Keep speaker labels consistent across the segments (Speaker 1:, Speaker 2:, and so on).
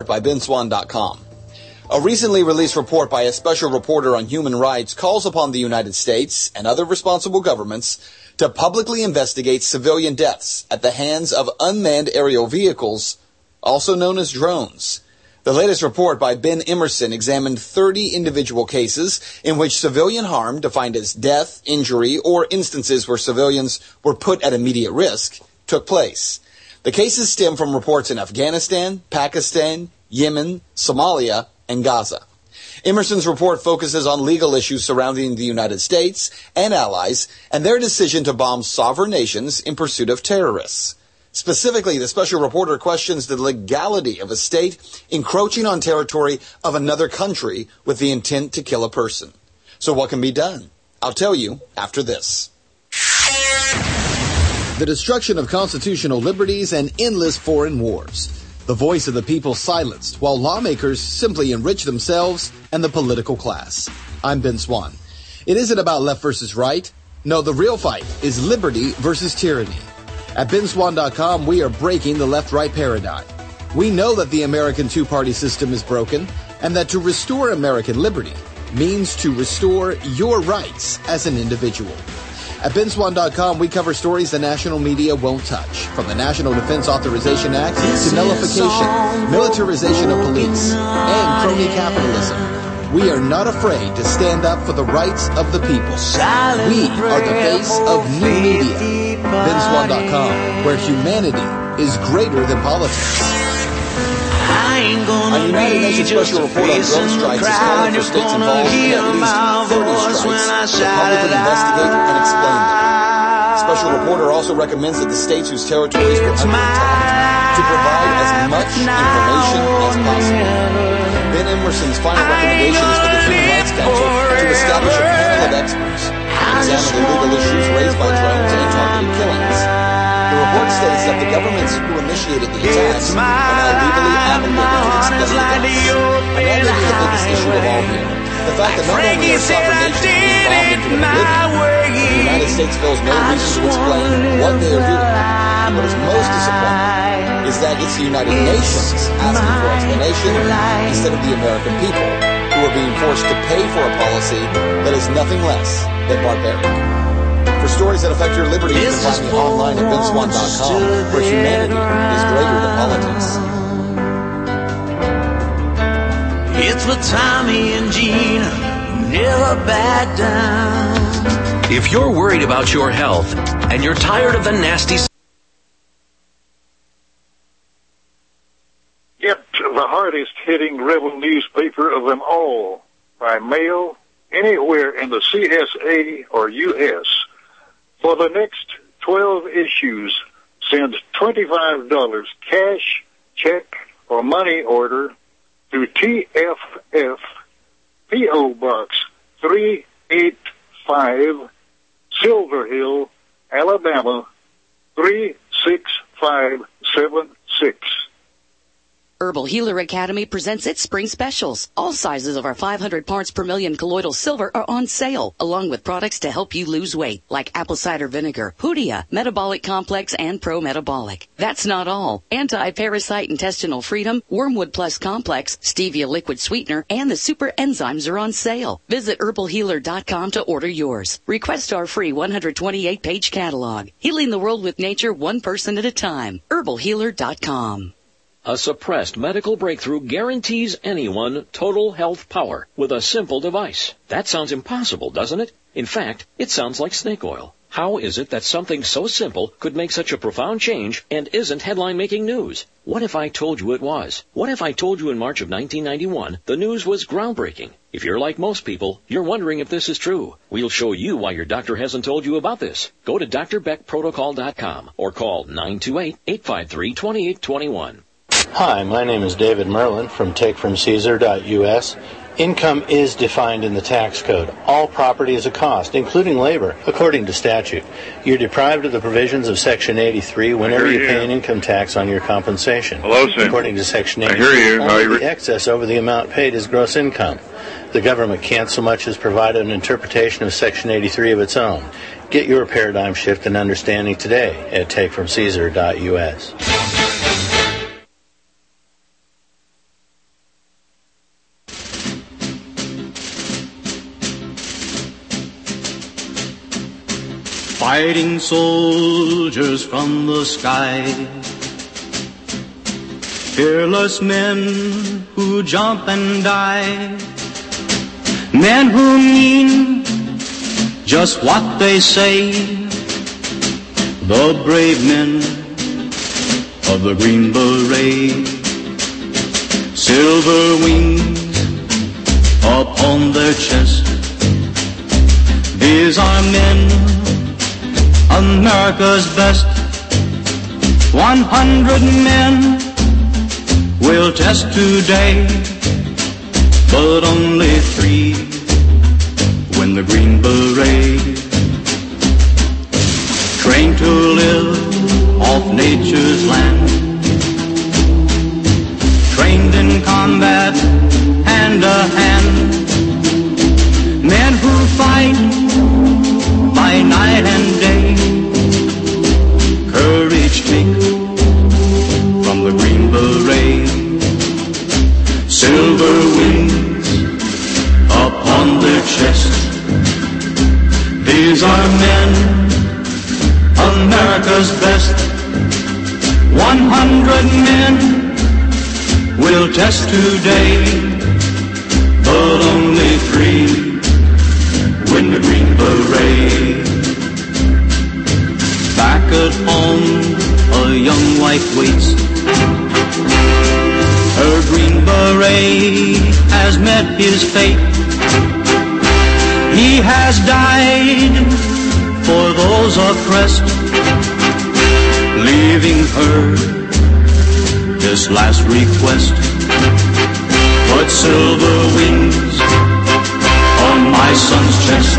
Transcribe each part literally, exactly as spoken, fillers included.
Speaker 1: by Ben Swann dot com. A recently released report by a special reporter on human rights calls upon the United States and other responsible governments to publicly investigate civilian deaths at the hands of unmanned aerial vehicles, also known as drones. The latest report by Ben Emerson examined thirty individual cases in which civilian harm, defined as death, injury, or instances where civilians were put at immediate risk, took place. The cases stem from reports in Afghanistan, Pakistan, Yemen, Somalia, and Gaza. Emerson's report focuses on legal issues surrounding the United States and allies and their decision to bomb sovereign nations in pursuit of terrorists. Specifically, the special reporter questions the legality of a state encroaching on territory of another country with the intent to kill a person. So what can be done? I'll tell you after this. The destruction of constitutional liberties and endless foreign wars. The voice of the people silenced while lawmakers simply enrich themselves and the political class. I'm Ben Swann. It isn't about left versus right. No, the real fight is liberty versus tyranny. At Ben Swann dot com, we are breaking the left-right paradigm. We know that the American two-party system is broken and that to restore American liberty means to restore your rights as an individual. At Ben Swann dot com, we cover stories the national media won't touch, from the National Defense Authorization Act to nullification, militarization of police, and crony capitalism. We are not afraid to stand up for the rights of the people. We are the face of new media. Ben Swann dot com, where humanity is greater than politics. A United Nations special report on drone strikes is calling for states involved in at least thirty strikes to publicly investigate and explain them. The special reporter also recommends that the states whose territories were under attack to provide as much information as possible. Ben Emerson's final recommendation is for the Human Rights Council to establish a panel of experts to examine the legal issues raised by drones and targeted killings. The report states that the governments who initiated the attacks are now legally obligated to explain the deaths. And that may be the biggest issue of all here. The fact that not only are sovereign nations being bombed into oblivion, the United States feels no reason to explain what they are doing. What is most disappointing is that it's the United Nations asking for explanation instead of the American people, who are being forced to pay for a policy that is nothing less than barbaric. For stories that affect your liberty, you can find me online at Ben Swann dot com, where humanity is greater than politics.
Speaker 2: It's with Tommy and Gina, never back down.
Speaker 3: If you're worried about your health and you're tired of the nasty...
Speaker 4: Get the hardest hitting rebel newspaper of them all by mail anywhere in the C S A or U S For the next twelve issues, send twenty-five dollars cash, check, or money order to T F F, P O. Box three eight five, Silver Hill, Alabama, three six five seven six.
Speaker 5: Herbal Healer Academy presents its spring specials. All sizes of our five hundred parts per million colloidal silver are on sale, along with products to help you lose weight, like apple cider vinegar, Hoodia, Metabolic Complex, and Pro Metabolic. That's not all. Anti-Parasite Intestinal Freedom, Wormwood Plus Complex, Stevia Liquid Sweetener, and the Super Enzymes are on sale. Visit herbal healer dot com to order yours. Request our free one hundred twenty-eight page catalog. Healing the world with nature one person at a time. herbal healer dot com.
Speaker 3: A suppressed medical breakthrough guarantees anyone total health power with a simple device. That sounds impossible, doesn't it? In fact, it sounds like snake oil. How is it that something so simple could make such a profound change and isn't headline-making news? What if I told you it was? What if I told you in March of nineteen ninety-one the news was groundbreaking? If you're like most people, you're wondering if this is true. We'll show you why your doctor hasn't told you about this. Go to D R Beck Protocol dot com or call nine two eight, eight five three, two eight two one.
Speaker 6: Hi, my name is David Merlin from take from caesar dot U S. Income is defined in the tax code. All property is a cost, including labor, according to statute. You're deprived of the provisions of Section eighty-three whenever you, you pay an income tax on your compensation.
Speaker 4: Hello, sir.
Speaker 6: According to Section eighty-three,
Speaker 4: I hear you.
Speaker 6: only
Speaker 4: re-
Speaker 6: the excess over the amount paid is gross income. The government can't so much as provide an interpretation of Section eighty-three of its own. Get your paradigm shift and understanding today at take from caesar dot U S.
Speaker 7: fighting soldiers from the sky, fearless men who jump and die, men who mean just what they say, the brave men of the Green Beret, silver wings upon their chest. These are men, America's best. One hundred men will test today, but only three win the Green Beret. Trained to live off nature's land, trained in combat hand to hand, men who fight by night and day, courage take from the Green Beret, silver wings upon their chest. These are men, America's best. One hundred men will test today, but only three win the Green Beret. Back at home, a young wife waits. Her Green Beret has met his fate. He has died for those oppressed, leaving her this last request. Put silver wings on my son's chest,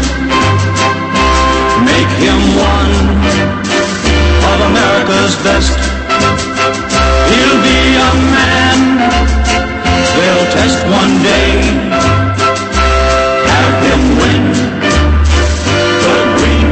Speaker 7: make him one of America's best. He'll be a man they'll test one day, have him win the Green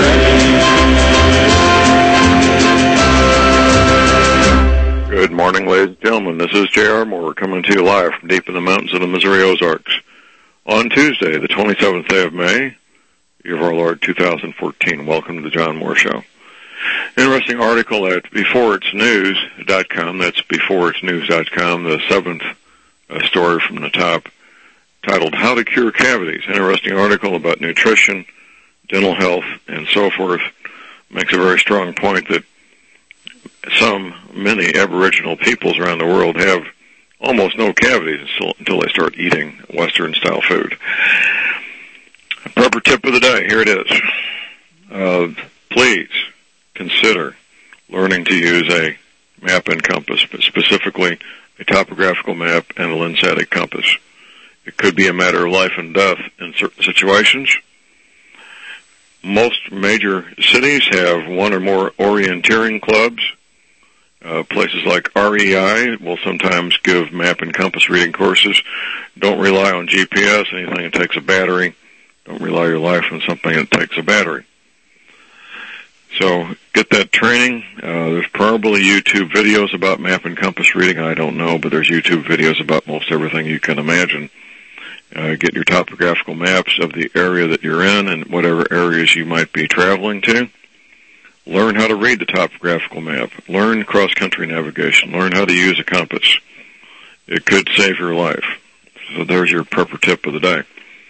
Speaker 7: Beret.
Speaker 8: Good morning, ladies and gentlemen. This is J R Moore coming to you live from deep in the mountains of the Missouri Ozarks on Tuesday, the twenty-seventh day of May, year of our Lord two thousand fourteen. Welcome to the John Moore Show. Interesting article at before its news dot com. That's before its news dot com, the seventh uh, story from the top, titled How to Cure Cavities. Interesting article about nutrition, dental health, and so forth. Makes a very strong point that some, many Aboriginal peoples around the world have almost no cavities until, until they start eating Western-style food. Proper tip of the day, here it is. Uh, please consider learning to use a map and compass, specifically a topographical map and a lensatic compass. It could be a matter of life and death in certain situations. Most major cities have one or more orienteering clubs. Uh, places like R E I will sometimes give map and compass reading courses. Don't rely on G P S, anything that takes a battery. Don't rely your life on something that takes a battery. So get that training. Uh, there's probably YouTube videos about map and compass reading. I don't know, but there's YouTube videos about most everything you can imagine. Uh, get your topographical maps of the area that you're in and whatever areas you might be traveling to. Learn how to read the topographical map. Learn cross-country navigation. Learn how to use a compass. It could save your life. So there's your proper tip of the day.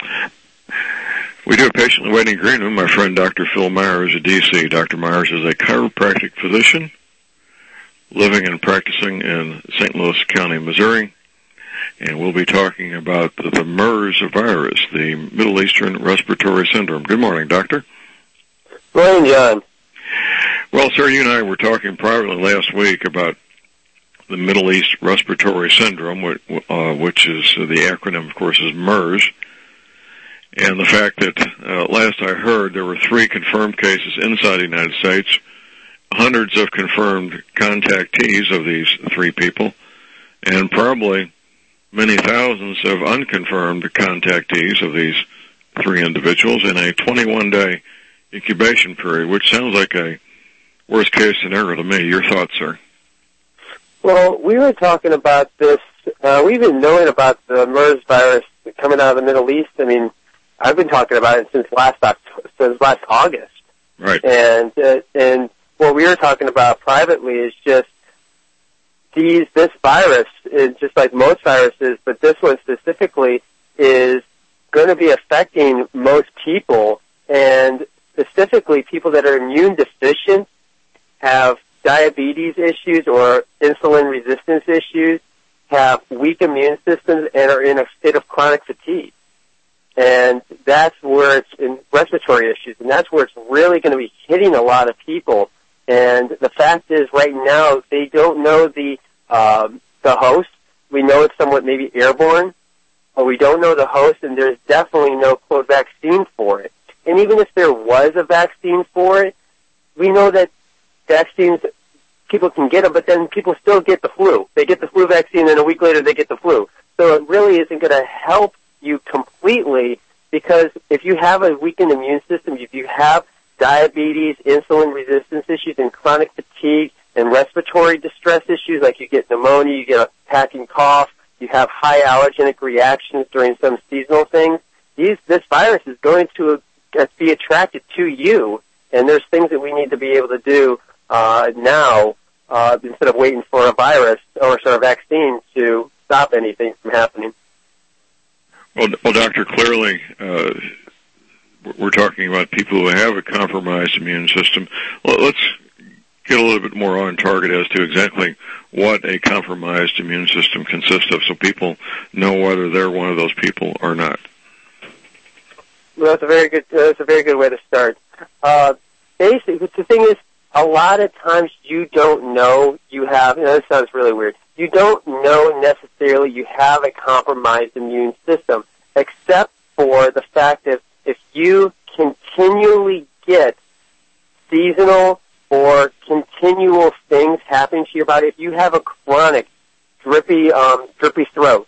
Speaker 8: We do a patiently waiting green room. My friend Doctor Phil Myers of D C. Doctor Myers is a chiropractic physician living and practicing in Saint Louis County, Missouri. And we'll be talking about the, the MERS virus, the Middle Eastern Respiratory Syndrome. Good morning, Doctor.
Speaker 9: Good morning, John.
Speaker 8: Well, sir, you and I were talking privately last week about the Middle East Respiratory Syndrome, which, uh, which is uh, the acronym, of course, is MERS, and the fact that uh, last I heard there were three confirmed cases inside the United States, hundreds of confirmed contactees of these three people, and probably many thousands of unconfirmed contactees of these three individuals in a twenty-one day incubation period, which sounds like a worst-case scenario to me. Your thoughts, sir?
Speaker 9: Well, we were talking about this. Uh, we've been knowing about the MERS virus coming out of the Middle East. I mean, I've been talking about it since last October, since last August.
Speaker 8: Right.
Speaker 9: And uh, and what we were talking about privately is just these this virus is just like most viruses, but this one specifically is going to be affecting most people, and specifically people that are immune deficient, have diabetes issues or insulin resistance issues, have weak immune systems, and are in a state of chronic fatigue. And that's where it's in respiratory issues, and that's where it's really going to be hitting a lot of people. And the fact is, right now, they don't know the um, the host. We know it's somewhat maybe airborne, but we don't know the host, and there's definitely no, quote, vaccine for it. And even if there was a vaccine for it, we know that vaccines, people can get them, but then people still get the flu. They get the flu vaccine, and a week later they get the flu. So it really isn't going to help you completely, because if you have a weakened immune system, if you have diabetes, insulin resistance issues, and chronic fatigue, and respiratory distress issues, like you get pneumonia, you get a hacking cough, you have high allergenic reactions during some seasonal things, these, this virus is going to uh, be attracted to you, and there's things that we need to be able to do uh, now uh, instead of waiting for a virus or sort of vaccine to stop anything from happening.
Speaker 8: Well, well Doctor, clearly uh, we're talking about people who have a compromised immune system. Well, let's get a little bit more on target as to exactly what a compromised immune system consists of, so people know whether they're one of those people or not.
Speaker 9: Well, that's a very good. Uh, that's a very good way to start. Uh, basically, the thing is, a lot of times you don't know you have. You know, this sounds really weird. You don't know necessarily you have a compromised immune system, except for the fact that if you continually get seasonal or continual things happening to your body, if you have a chronic drippy, um, drippy throat,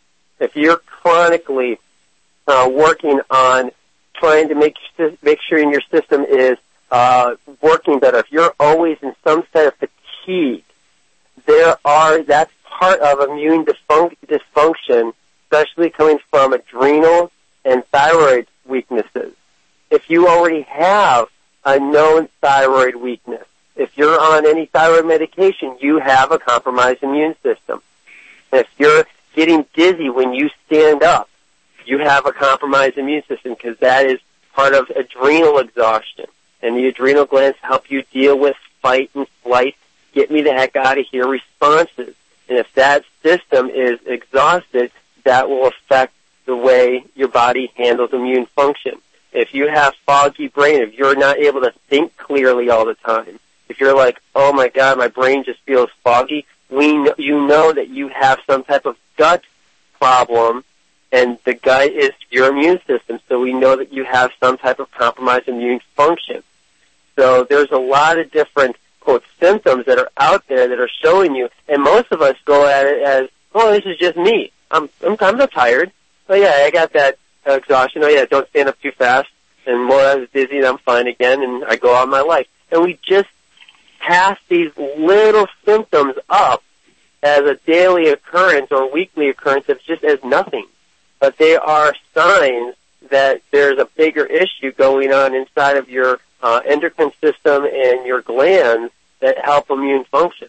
Speaker 9: if you're chronically uh, working on trying to make make sure your system is uh, working better, if you're always in some state of fatigue, there are that's part of immune dysfun- dysfunction, especially coming from adrenal and thyroid weaknesses. If you already have a known thyroid weakness, if you're on any thyroid medication, you have a compromised immune system. If you're getting dizzy when you stand up, you have a compromised immune system, because that is part of adrenal exhaustion. And the adrenal glands help you deal with fight and flight, get me the heck out of here responses. And if that system is exhausted, that will affect the way your body handles immune function. If you have foggy brain, if you're not able to think clearly all the time, if you're like, oh my God, my brain just feels foggy, we know, you know that you have some type of gut problem, and the gut is your immune system, so we know that you have some type of compromised immune function. So there's a lot of different, quote, symptoms that are out there that are showing you, and most of us go at it as, oh, this is just me. I'm I'm kind of tired. Oh yeah, I got that exhaustion. Oh yeah, don't stand up too fast. And more I was dizzy, and I'm fine again, and I go on my life. And we just pass these little symptoms up as a daily occurrence or weekly occurrence as just as nothing. But they are signs that there's a bigger issue going on inside of your uh, endocrine system and your glands that help immune function.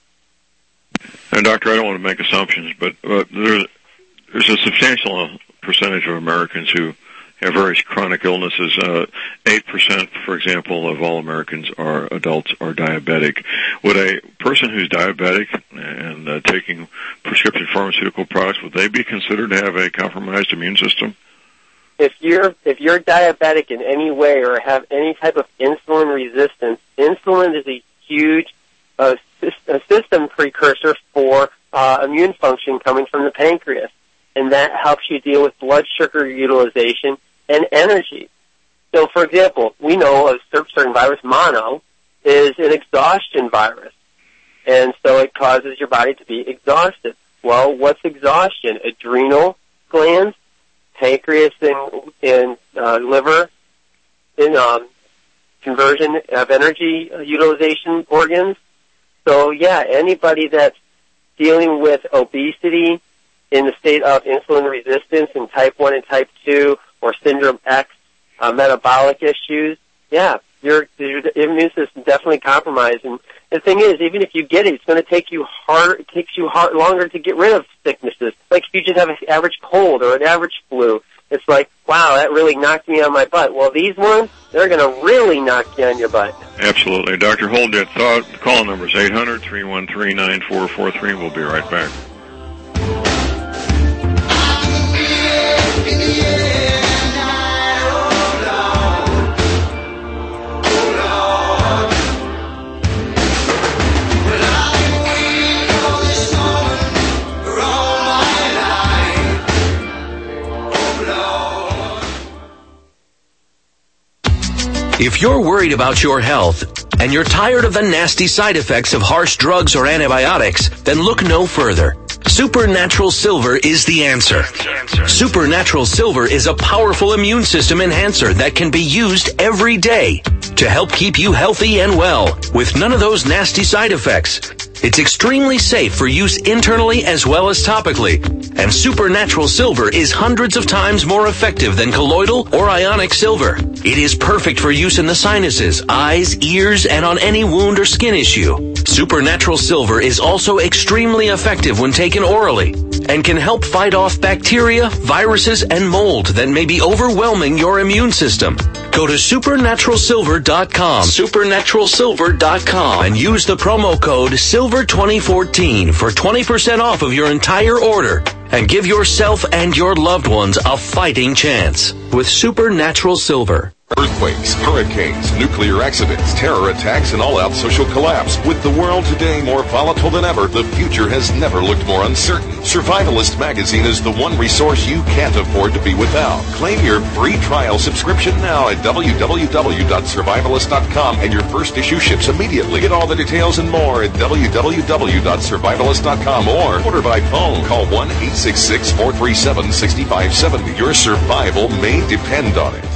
Speaker 8: And Doctor, I don't want to make assumptions, but uh, there's, there's a substantial percentage of Americans who have various chronic illnesses. Uh, eight percent, for example, of all Americans are adults are diabetic. Would a person who's diabetic and uh, taking prescription pharmaceutical products, would they be considered to have a compromised immune system?
Speaker 9: If you're if you're diabetic in any way or have any type of insulin resistance, insulin is a huge uh, a system precursor for uh, immune function coming from the pancreas, and that helps you deal with blood sugar utilization and energy. So, for example, we know a certain virus, mono, is an exhaustion virus, and so it causes your body to be exhausted. Well, what's exhaustion? Adrenal glands, pancreas, and, and uh, liver, in um, conversion of energy utilization organs. So, yeah, anybody that's dealing with obesity in the state of insulin resistance and type one and type two or syndrome X, uh, metabolic issues, yeah, your, your immune system definitely compromised. And the thing is, even if you get it, it's going to take you hard. It takes you hard, longer to get rid of sicknesses. Like if you just have an average cold or an average flu, it's like, wow, that really knocked me on my butt. Well, these ones, they're going to really knock you on your butt.
Speaker 8: Absolutely. Doctor, hold that thought. The call number is eight hundred, three one three, nine four four three. We'll be right back.
Speaker 10: If you're worried about your health and you're tired of the nasty side effects of harsh drugs or antibiotics, then look no further. Supernatural Silver is the answer. Supernatural Silver is a powerful immune system enhancer that can be used every day to help keep you healthy and well with none of those nasty side effects. It's extremely safe for use internally as well as topically, and Supernatural Silver is hundreds of times more effective than colloidal or ionic silver. It is perfect for use in the sinuses, eyes, ears, and on any wound or skin issue. Supernatural Silver is also extremely effective when taken orally and can help fight off bacteria, viruses, and mold that may be overwhelming your immune system. Go to supernatural silver dot com, supernatural silver dot com, and use the promo code silver twenty fourteen for twenty percent off of your entire order. And give yourself and your loved ones a fighting chance with Supernatural Silver.
Speaker 11: Earthquakes, hurricanes, nuclear accidents, terror attacks, and all-out social collapse. With the world today more volatile than ever, the future has never looked more uncertain. Survivalist Magazine is the one resource you can't afford to be without. Claim your free trial subscription now at w w w dot survivalist dot com, and your first issue ships immediately. Get all the details and more at w w w dot survivalist dot com or order by phone. Call one eight six six, four three seven, six five seven zero. Your survival may depend on it.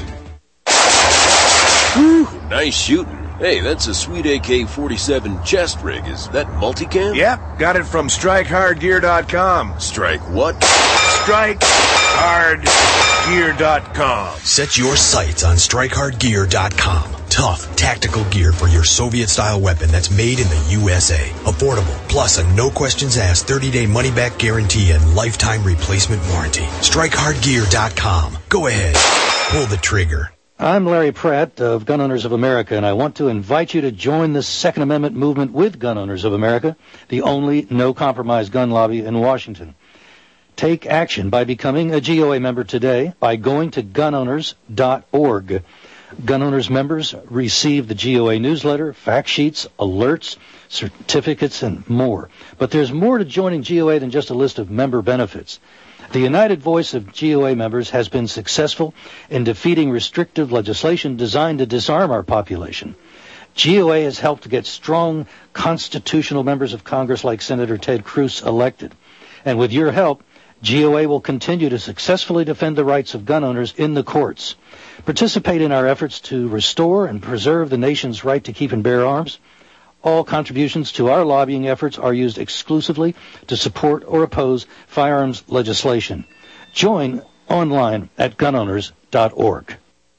Speaker 12: Whew, nice shooting. Hey, that's a sweet A K forty-seven chest rig. Is that multicam?
Speaker 13: Yep, got it from strike hard gear dot com.
Speaker 12: Strike what?
Speaker 13: strike hard gear dot com.
Speaker 14: Set your sights on strike hard gear dot com. Tough, tactical gear for your Soviet-style weapon that's made in the U S A. Affordable, plus a no-questions-asked thirty-day money-back guarantee and lifetime replacement warranty. strike hard gear dot com. Go ahead, pull the trigger.
Speaker 15: I'm Larry Pratt of Gun Owners of America, and I want to invite you to join the Second Amendment movement with Gun Owners of America, the only no-compromise gun lobby in Washington. Take action by becoming a G O A member today by going to gun owners dot org. Gun Owners members receive the G O A newsletter, fact sheets, alerts, certificates, and more. But there's more to joining G O A than just a list of member benefits. The united voice of G O A members has been successful in defeating restrictive legislation designed to disarm our population. G O A has helped to get strong constitutional members of Congress like Senator Ted Cruz elected. And with your help, G O A will continue to successfully defend the rights of gun owners in the courts. Participate in our efforts to restore and preserve the nation's right to keep and bear arms. All contributions to our lobbying efforts are used exclusively to support or oppose firearms legislation. Join online at gun owners dot org.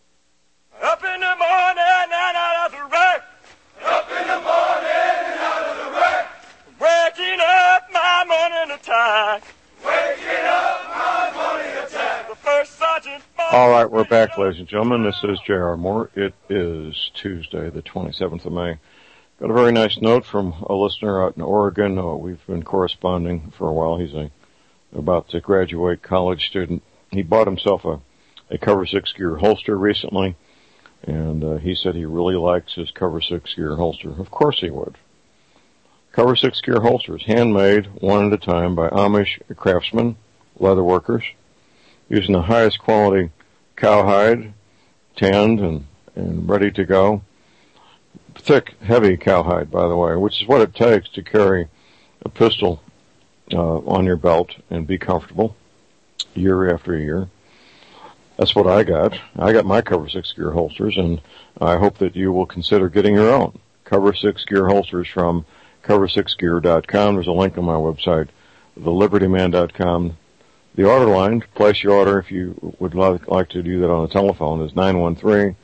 Speaker 16: Up in the morning and out of the wreck. Up in the morning and out of the wreck. Waking up my morning attack. Waking up my morning attack. The first sergeant.
Speaker 8: All right, we're back, ladies and gentlemen. This is J R. Moore. It is Tuesday, the twenty-seventh of May. Got a very nice note from a listener out in Oregon. Oh, we've been corresponding for a while. He's a about to graduate college student. He bought himself a, a Cover six Gear holster recently, and uh, he said he really likes his Cover six Gear holster. Of course he would. Cover six Gear holsters, handmade one at a time by Amish craftsmen, leather workers, using the highest quality cowhide, tanned and, and ready to go. Thick, heavy cowhide, by the way, which is what it takes to carry a pistol uh, on your belt and be comfortable year after year. That's what I got. I got my Cover six Gear holsters, and I hope that you will consider getting your own Cover six Gear holsters from cover six gear dot com. There's a link on my website, the liberty man dot com. The order line, to place your order if you would like to do that on the telephone, is nine one three,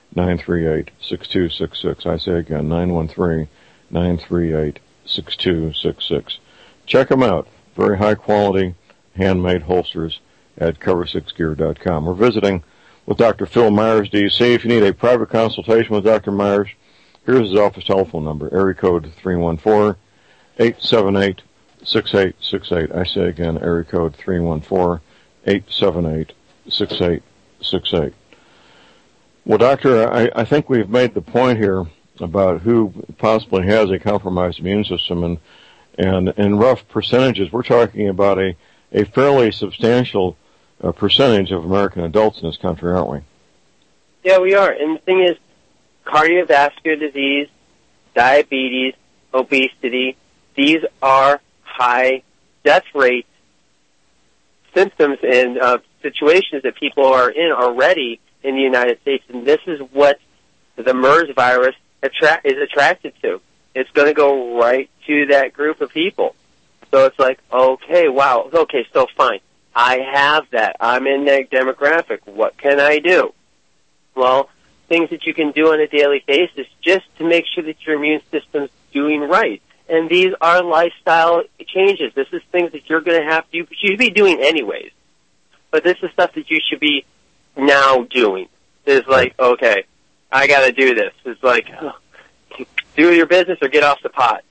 Speaker 8: nine three eight, six two six six. I say again, nine one three, nine three eight, six two six six. Check them out. Very high quality handmade holsters at cover six gear dot com. We're visiting with Doctor Phil Myers, D C. If you need a private consultation with Doctor Myers, here's his office telephone number, area code three one four, eight seven eight, six eight six eight. I say again, area code three one four, eight seven eight, six eight six eight. Well, Doctor, I, I think we've made the point here about who possibly has a compromised immune system, and and in rough percentages, we're talking about a, a fairly substantial uh, percentage of American adults in this country, aren't we?
Speaker 9: Yeah, we are. And the thing is, cardiovascular disease, diabetes, obesity, these are high death rate symptoms and uh, situations that people are in already in the United States, and this is what the MERS virus attra- is attracted to. It's going to go right to that group of people. So it's like, okay, wow, okay, so fine. I have that. I'm in that demographic. What can I do? Well, things that you can do on a daily basis just to make sure that your immune system's doing right. And these are lifestyle changes. This is things that you're going to have to, you should be doing anyways. But this is stuff that you should be now doing. It's like, okay, I got to do this. It's like, oh, do your business or get off the pot.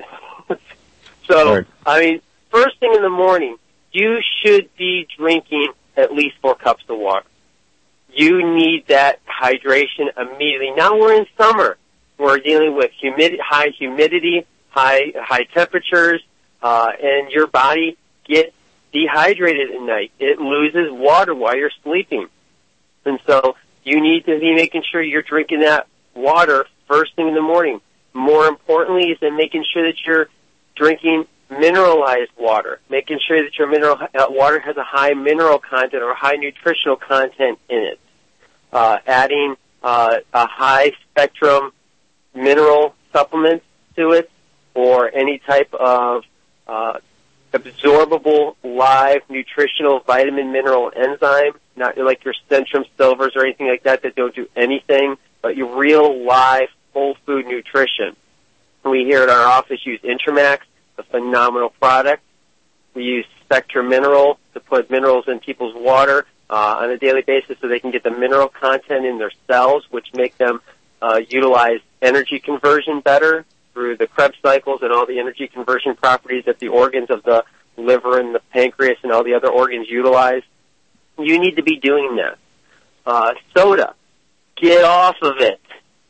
Speaker 9: So, right. I mean, first thing in the morning, you should be drinking at least four cups of water. You need that hydration immediately. Now we're in summer. We're dealing with humidity, high humidity, high high temperatures, uh, and your body gets dehydrated at night. It loses water while you're sleeping. And so you need to be making sure you're drinking that water first thing in the morning. More importantly is that making sure that you're drinking mineralized water, making sure that your mineral uh, water has a high mineral content or high nutritional content in it. Uh, adding uh, a high spectrum mineral supplement to it, or any type of uh, absorbable live nutritional vitamin mineral enzyme, not like your Centrum Silvers or anything like that that don't do anything, but your real live whole food nutrition. We here at our office use Intramax, a phenomenal product. We use Spectrum Mineral to put minerals in people's water uh, on a daily basis so they can get the mineral content in their cells, which make them uh, utilize energy conversion better through the Krebs cycles and all the energy conversion properties that the organs of the liver and the pancreas and all the other organs utilize. You need to be doing that. Uh, soda, get off of it.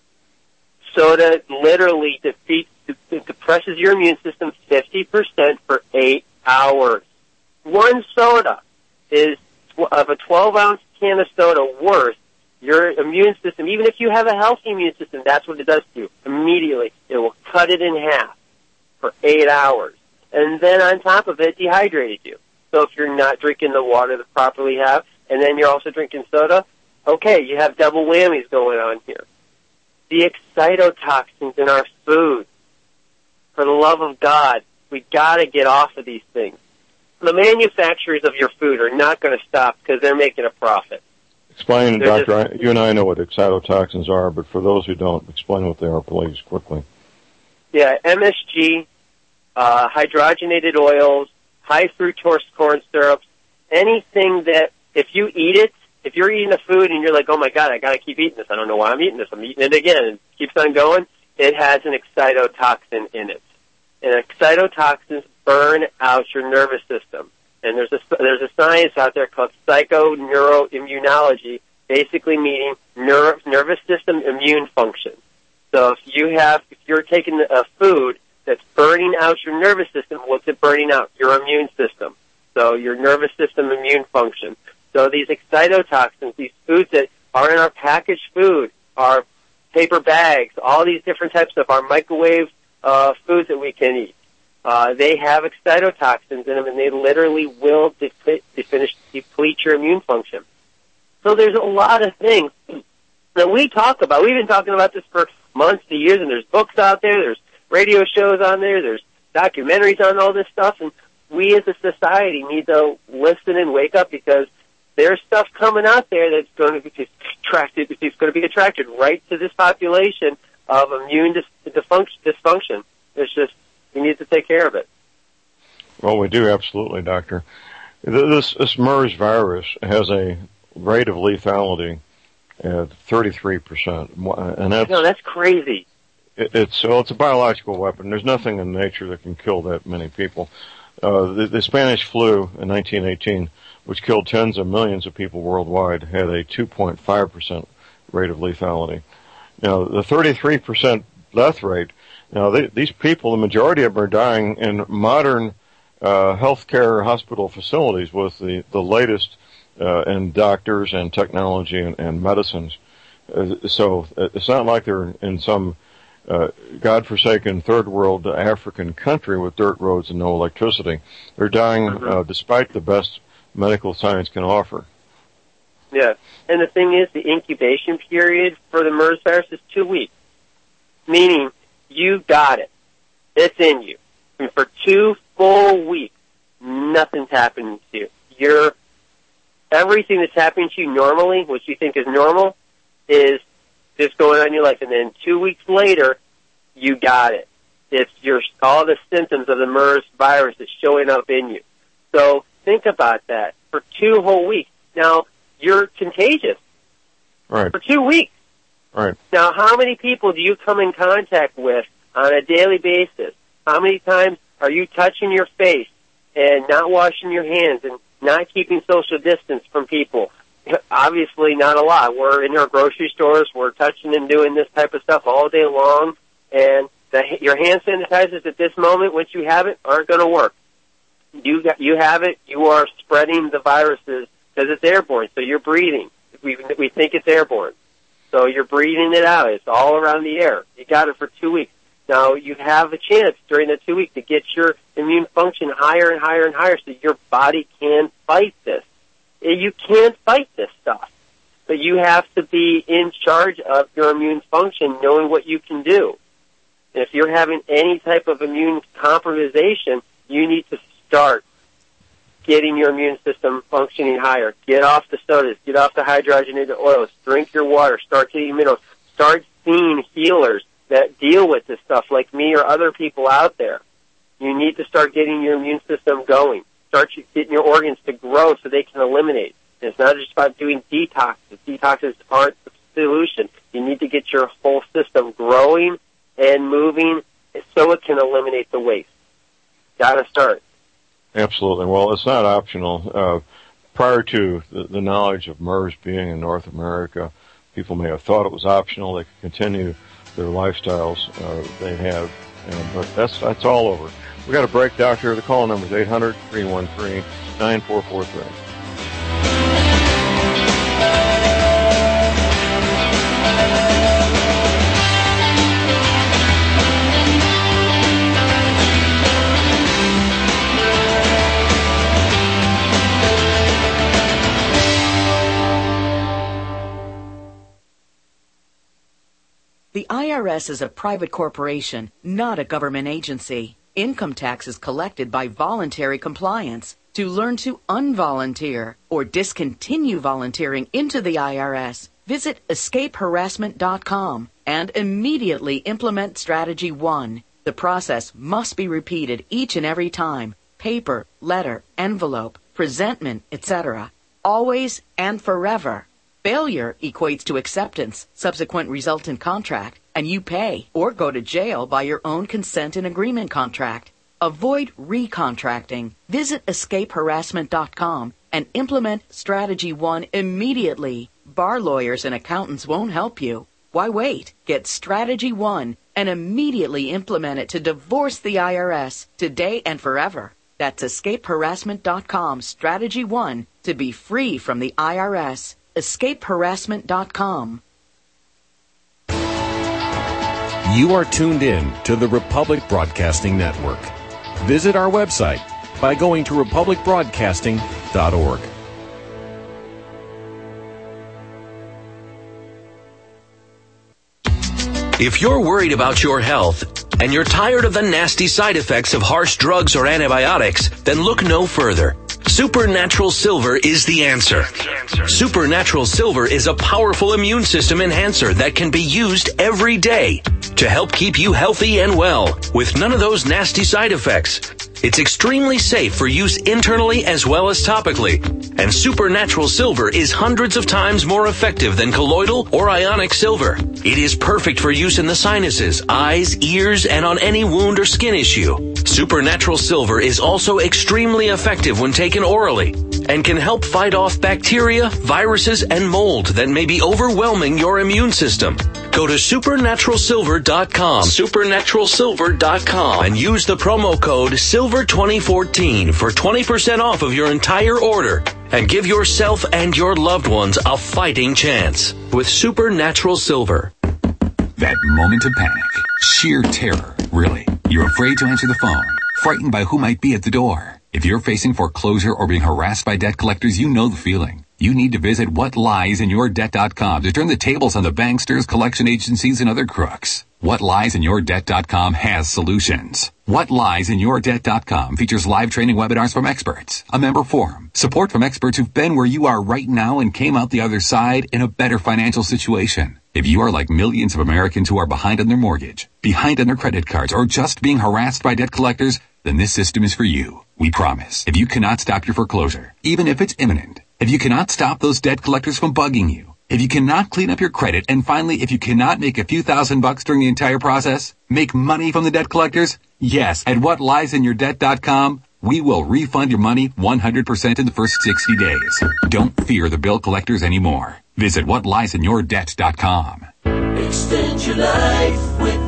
Speaker 9: Soda literally defeats, depresses your immune system fifty percent for eight hours. One soda is, of a twelve ounce can of soda worth, your immune system, even if you have a healthy immune system, that's what it does to you. Immediately, it will cut it in half for eight hours. And then on top of it, dehydrated you. So if you're not drinking the water that properly have, and then you're also drinking soda, okay, you have double whammies going on here. The excitotoxins in our food, for the love of God, we gotta get off of these things. The manufacturers of your food are not going to stop because they're making a profit.
Speaker 8: Explain, They're Doctor, just, you and I know what excitotoxins are, but for those who don't, explain what they are, please, quickly.
Speaker 9: Yeah, M S G, uh, hydrogenated oils, high fructose corn syrups, anything that, if you eat it, if you're eating a food and you're like, oh my God, I gotta keep eating this, I don't know why I'm eating this, I'm eating it again, and it keeps on going, it has an excitotoxin in it. And excitotoxins burn out your nervous system. And there's a, there's a science out there called psychoneuroimmunology, basically meaning ner- nervous system immune function. So if you have, if you're taking a food that's burning out your nervous system, what's it burning out? Your immune system. So your nervous system immune function. So these excitotoxins, these foods that are in our packaged food, our paper bags, all these different types of our microwave uh, foods that we can eat, Uh, they have excitotoxins in them, and they literally will deplete, deplete your immune function. So there's a lot of things that we talk about. We've been talking about this for months to years, and there's books out there, there's radio shows on there, there's documentaries on all this stuff, and we as a society need to listen and wake up, because there's stuff coming out there that's going to be attracted, it's going to be attracted right to this population of immune dis- dysfunction. It's just, we need to take care of it.
Speaker 8: Well, we do, absolutely, Doctor. This, this MERS virus has a rate of lethality at thirty-three percent. And that's,
Speaker 9: no, that's crazy.
Speaker 8: It, it's, well, it's a biological weapon. There's nothing in nature that can kill that many people. Uh, the, the Spanish flu in nineteen eighteen, which killed tens of millions of people worldwide, had a two point five percent rate of lethality. Now, the thirty-three percent death rate, now they, these people, the majority of them are dying in modern uh, healthcare hospital facilities with the, the latest uh, in doctors and technology and, and medicines. Uh, so it's not like they're in some uh, godforsaken third world African country with dirt roads and no electricity. They're dying uh, despite the best medical science can offer.
Speaker 9: Yeah, and the thing is, the incubation period for the MERS virus is two weeks, meaning you got it. It's in you. And for two full weeks, nothing's happening to you. You're, everything that's happening to you normally, what you think is normal, is just going on in your life. And then two weeks later, you got it. It's your, all the symptoms of the MERS virus is showing up in you. So think about that. For two whole weeks. Now, you're contagious.
Speaker 8: Right.
Speaker 9: For two weeks.
Speaker 8: Right.
Speaker 9: Now, how many people do you come in contact with on a daily basis? How many times are you touching your face and not washing your hands and not keeping social distance from people? Obviously not a lot. We're in our grocery stores. We're touching and doing this type of stuff all day long. And the, your hand sanitizers at this moment, once you have it, aren't going to work. You got, you have it, you are spreading the viruses because it's airborne, so you're breathing. We, we think it's airborne. So you're breathing it out. It's all around the air. You got it for two weeks. Now, you have a chance during that two weeks to get your immune function higher and higher and higher so your body can fight this. You can't fight this stuff, but you have to be in charge of your immune function, knowing what you can do. And if you're having any type of immune compromisation, you need to start getting your immune system functioning higher. Get off the sodas. Get off the hydrogenated oils. Drink your water. Start getting minerals. Start seeing healers that deal with this stuff like me or other people out there. You need to start getting your immune system going. Start getting your organs to grow so they can eliminate. And it's not just about doing detoxes. Detoxes aren't the solution. You need to get your whole system growing and moving so it can eliminate the waste. Gotta start.
Speaker 8: Absolutely. Well, it's not optional. Uh, prior to the, the knowledge of MERS being in North America, people may have thought it was optional. They could continue their lifestyles uh, they have, and, but that's that's all over. We got a break, Doctor. The call number is eight hundred, three one three, nine four four three.
Speaker 17: The I R S is a private corporation, not a government agency. Income tax is collected by voluntary compliance. To learn to unvolunteer or discontinue volunteering into the I R S, visit escape harassment dot com and immediately implement Strategy one. The process must be repeated each and every time. Paper, letter, envelope, presentment, et cetera. Always and forever. Failure equates to acceptance, subsequent resultant contract, and you pay or go to jail by your own consent and agreement contract. Avoid recontracting. Visit escape harassment dot com and implement Strategy one immediately. Bar lawyers and accountants won't help you. Why wait? Get Strategy one and immediately implement it to divorce the I R S today and forever. That's escape harassment dot com, Strategy one, to be free from the I R S. escape harassment dot com.
Speaker 18: You are tuned in to the Republic Broadcasting Network. Visit our website by going to republic broadcasting dot org.
Speaker 10: If you're worried about your health and you're tired of the nasty side effects of harsh drugs or antibiotics, then look no further. Supernatural Silver is the answer. Supernatural Silver is a powerful immune system enhancer that can be used every day to help keep you healthy and well with none of those nasty side effects. It's extremely safe for use internally as well as topically. And Supernatural Silver is hundreds of times more effective than colloidal or ionic silver. It is perfect for use in the sinuses, eyes, ears, and on any wound or skin issue. Supernatural Silver is also extremely effective when taken orally and can help fight off bacteria, viruses, and mold that may be overwhelming your immune system. Go to supernatural silver dot com, supernatural silver dot com, and use the promo code silver twenty fourteen for twenty percent off of your entire order. And give yourself and your loved ones a fighting chance with Supernatural Silver.
Speaker 19: That moment of panic, sheer terror, really. You're afraid to answer the phone, frightened by who might be at the door. If you're facing foreclosure or being harassed by debt collectors, you know the feeling. You need to visit what lies in your debt dot com to turn the tables on the banksters, collection agencies, and other crooks. what lies in your debt dot com has solutions. what lies in your debt dot com features live training webinars from experts, a member forum, support from experts who've been where you are right now and came out the other side in a better financial situation. If you are like millions of Americans who are behind on their mortgage, behind on their credit cards, or just being harassed by debt collectors, then this system is for you. We promise. If you cannot stop your foreclosure, even if it's imminent, if you cannot stop those debt collectors from bugging you, if you cannot clean up your credit, and finally, if you cannot make a few thousand bucks during the entire process, make money from the debt collectors, yes, at what lies in your debt dot com, we will refund your money one hundred percent in the first sixty days. Don't fear the bill collectors anymore. Visit what lies in your debt dot com.
Speaker 2: Extend your life with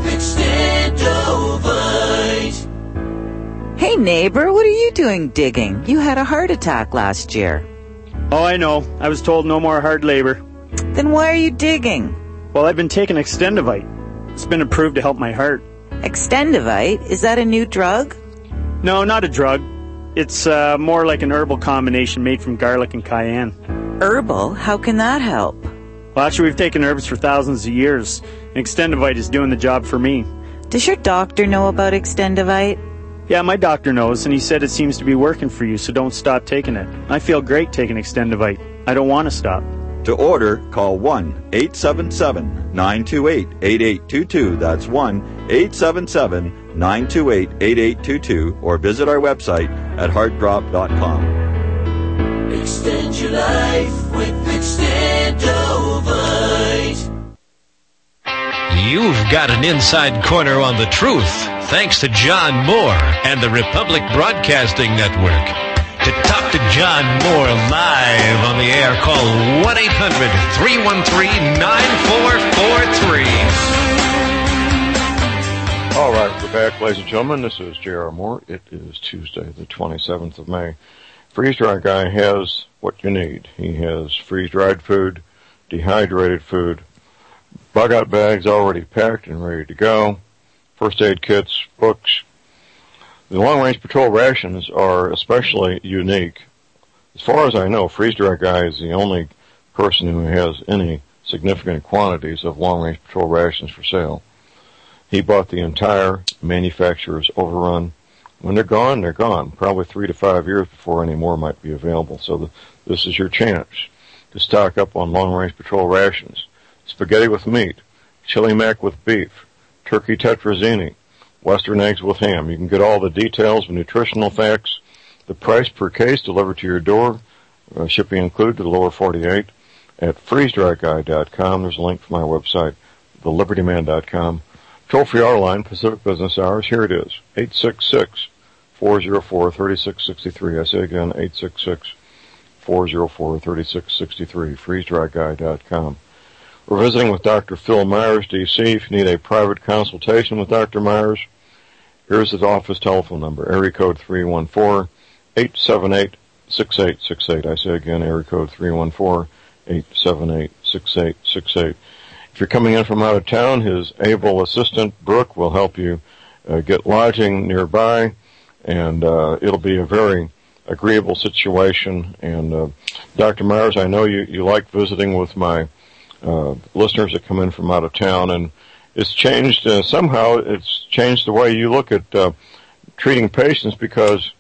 Speaker 2: Extendovite.
Speaker 20: Hey neighbor, what are you doing digging? You had a heart attack last year.
Speaker 21: Oh, I know. I was told no more hard labor.
Speaker 20: Then why are you digging?
Speaker 21: Well, I've been taking Extendovite. It's been approved to help my heart.
Speaker 20: Extendovite? Is that a new drug?
Speaker 21: No, not a drug. It's uh, more like an herbal combination made from garlic and cayenne.
Speaker 20: Herbal? How can that help?
Speaker 21: Well, actually, we've taken herbs for thousands of years, and Extendovite is doing the job for me.
Speaker 20: Does your doctor know about Extendovite?
Speaker 21: Yeah, my doctor knows, and he said it seems to be working for you, so don't stop taking it. I feel great taking Extendovite. I don't want to stop.
Speaker 22: To order, call one eight seven seven, nine two eight, eight eight two two. That's one eight seven seven, nine two eight, eight eight two two, or visit our website at heart drop dot com.
Speaker 2: Extend your life with Extendovite.
Speaker 23: You've got an inside corner on the truth, thanks to John Moore and the Republic Broadcasting Network. To talk to John Moore live on the air, call one eight hundred, three one three, nine four four three.
Speaker 8: All right, we're back, ladies and gentlemen. This is J R. Moore. It is Tuesday, the twenty-seventh of May. Freeze Dry Guy has what you need. He has freeze-dried food, dehydrated food, bug-out bags already packed and ready to go, first aid kits, books. The long-range patrol rations are especially unique. As far as I know, Freeze Dry Guy is the only person who has any significant quantities of long-range patrol rations for sale. He bought the entire manufacturer's overrun. When they're gone, they're gone. Probably three to five years before any more might be available. So the, this is your chance to stock up on long-range patrol rations. Spaghetti with meat, chili mac with beef, turkey tetrazzini, Western eggs with ham. You can get all the details and nutritional facts, the price per case delivered to your door, uh, shipping included to the lower forty-eight, at freeze dry guy dot com. There's a link for my website, the liberty man dot com. Toll-free hour line, Pacific Business Hours. Here it is, eight six six, four oh four, three six six three. I say again, eight six six, four oh four, three six six three, freeze dry guy dot com. We're visiting with Doctor Phil Myers, D C. If you need a private consultation with Doctor Myers, here's his office telephone number, area code three one four, eight seven eight, six eight six eight. I say again, area code three one four, eight seven eight, six eight six eight. If you're coming in from out of town, his able assistant, Brooke, will help you uh, get lodging nearby, and uh, it'll be a very agreeable situation. And uh, Doctor Myers, I know you, you like visiting with my Uh, listeners that come in from out of town, and it's changed, uh, somehow it's changed the way you look at uh, treating patients, because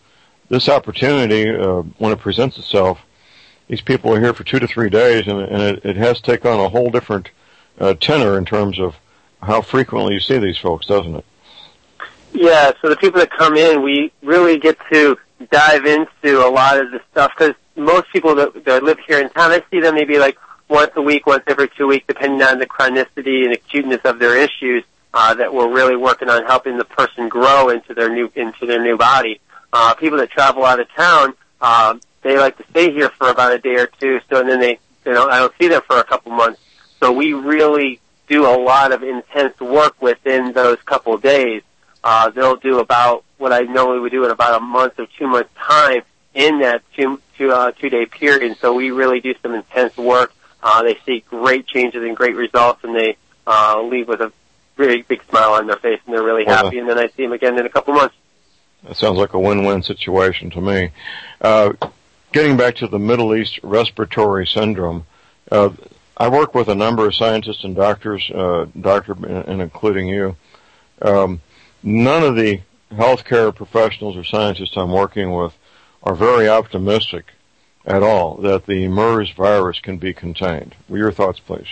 Speaker 8: this opportunity, uh, when it presents itself, these people are here for two to three days, and, and it, it has to take on a whole different uh, tenor in terms of how frequently you see these folks, doesn't it?
Speaker 9: Yeah, so the people that come in, we really get to dive into a lot of the stuff, because most people that, that live here in town, I see them maybe like once a week, once every two weeks, depending on the chronicity and acuteness of their issues, uh, that we're really working on helping the person grow into their new, into their new body. Uh, people that travel out of town, um, they like to stay here for about a day or two, so and then they, you know, I don't see them for a couple months. So we really do a lot of intense work within those couple of days. Uh, they'll do about what I normally would do in about a month or two months time in that two, two, uh, two day period. So we really do some intense work. Uh, they see great changes and great results, and they, uh, leave with a really big smile on their face, and they're really
Speaker 8: well,
Speaker 9: happy, and then I see them again in a couple months.
Speaker 8: That sounds like a win-win situation to me. Uh, getting back to the Middle East respiratory syndrome, uh, I work with a number of scientists and doctors, uh, doctor, and including you. Um, none of the healthcare professionals or scientists I'm working with are very optimistic at all that the MERS virus can be contained. What are your thoughts, please?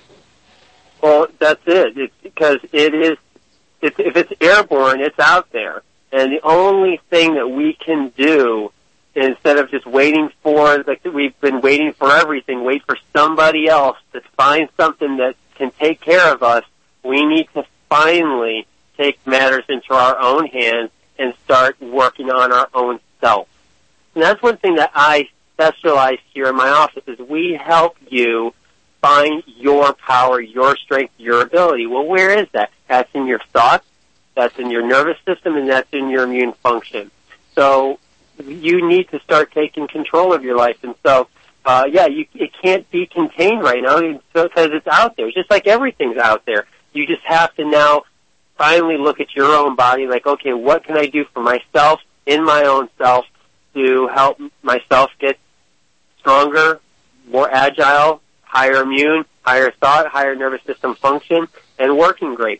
Speaker 9: Well, that's it. It's because it is, it's, if it's airborne, it's out there. And the only thing that we can do, instead of just waiting for, like we've been waiting for everything, wait for somebody else to find something that can take care of us, we need to finally take matters into our own hands and start working on our own self. And that's one thing that I specialize here in my office, is we help you find your power, your strength, your ability. Well, where is that? That's in your thoughts, that's in your nervous system, and that's in your immune function. So you need to start taking control of your life. And so, uh, yeah, you, it can't be contained right now because it's out there. It's just like everything's out there. You just have to now finally look at your own body, like, okay, what can I do for myself, in my own self, to help myself get stronger, more agile, higher immune, higher thought, higher nervous system function, and working great.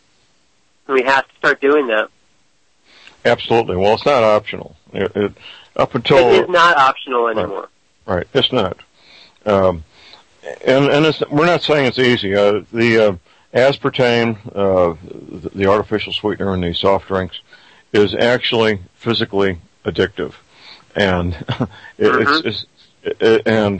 Speaker 9: We have to start doing that.
Speaker 8: Absolutely. Well, it's not optional. It, it, up until
Speaker 9: it is not optional anymore.
Speaker 8: Right. right. It's not. Um, and and it's, we're not saying it's easy. Uh, the uh, aspartame, uh, the, the artificial sweetener in these soft drinks, is actually physically addictive, and it, mm-hmm. it's, it's it, and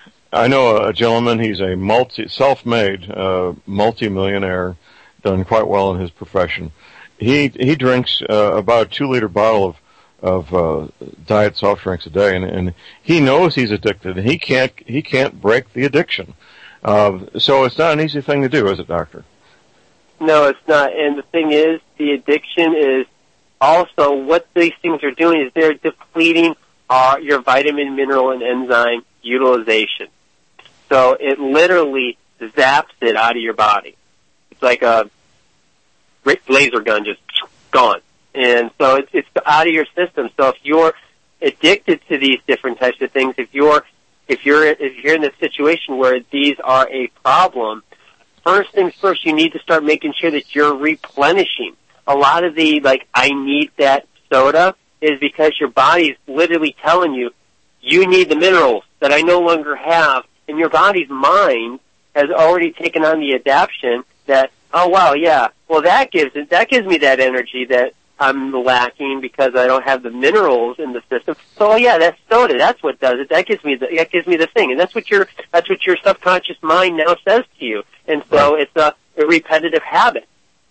Speaker 8: I know a gentleman. He's a multi self-made uh, multi-millionaire, done quite well in his profession. He he drinks uh, about a two liter bottle of of uh, diet soft drinks a day, and, and he knows he's addicted, and he can't he can't break the addiction. Uh, so it's not an easy thing to do, is it, Doctor?
Speaker 9: No, it's not. And the thing is, the addiction is also what these things are doing is they're depleting our, your vitamin, mineral, and enzyme utilization. So it literally zaps it out of your body. It's like a laser gun, just gone. And so it's, it's out of your system. So if you're addicted to these different types of things, if you're if you're if you're in a situation where these are a problem, first things first, you need to start making sure that you're replenishing. A lot of the like I need that soda is because your body's literally telling you you need the minerals that I no longer have, and your body's mind has already taken on the adaptation that, oh wow, yeah, well that gives it that gives me that energy that I'm lacking because I don't have the minerals in the system. So yeah, that's soda. That's what does it. That gives me the that gives me the thing, and that's what your that's what your subconscious mind now says to you. And so it's a, a repetitive habit.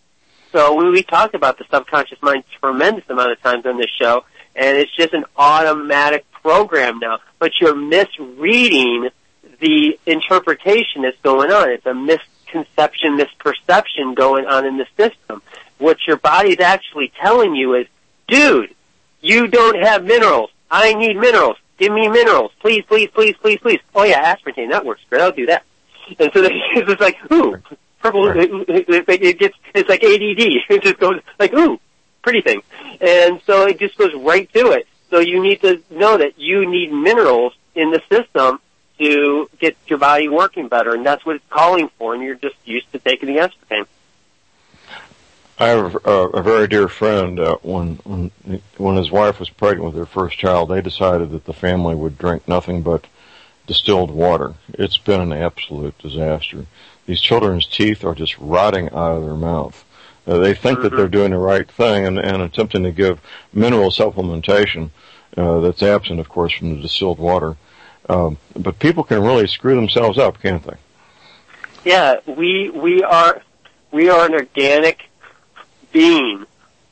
Speaker 9: So we, we talked about the subconscious mind a tremendous amount of times on this show, and it's just an automatic program now. But you're misreading the interpretation that's going on. It's a misconception, misperception going on in the system. What your body's actually telling you is, dude, you don't have minerals. I need minerals. Give me minerals. Please, please, please, please, please. Oh yeah, aspartame, that works great. I'll do that. And so it's just like, ooh, purple, it, it, it gets, it's like A D D. It just goes like, ooh, pretty thing. And so it just goes right to it. So you need to know that you need minerals in the system to get your body working better, and that's what it's calling for, and you're just used to taking the aspartame.
Speaker 8: I have a, a very dear friend. Uh, when when when his wife was pregnant with their first child, they decided that the family would drink nothing but distilled water. It's been an absolute disaster. These children's teeth are just rotting out of their mouth. Uh, they think mm-hmm. that they're doing the right thing and, and attempting to give mineral supplementation uh, that's absent, of course, from the distilled water. Um, but people can really screw themselves up, can't they?
Speaker 9: Yeah, we we are we are an organic being,